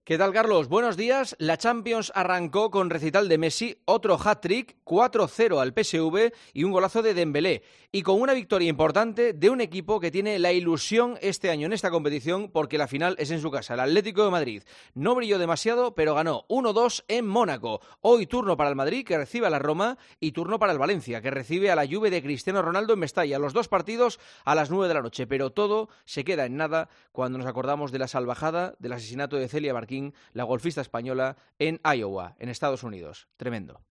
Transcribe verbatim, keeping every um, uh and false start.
¿Qué tal, Carlos? Buenos días. La Champions arrancó con recital de Messi, otro hat-trick, cuatro cero al P S V y un golazo de Dembélé. Y con una victoria importante de un equipo que tiene la ilusión este año en esta competición porque la final es en su casa, el Atlético de Madrid. No brilló demasiado, pero ganó uno dos en Mónaco. Hoy turno para el Madrid, que recibe a la Roma, y turno para el Valencia, que recibe a la Juve de Cristiano Ronaldo en Mestalla. Los dos partidos a las nueve de la noche, pero todo se queda en nada cuando nos acordamos de la salvajada del asesinato de Celia Barquín, la golfista española, en Iowa, en Estados Unidos. Tremendo.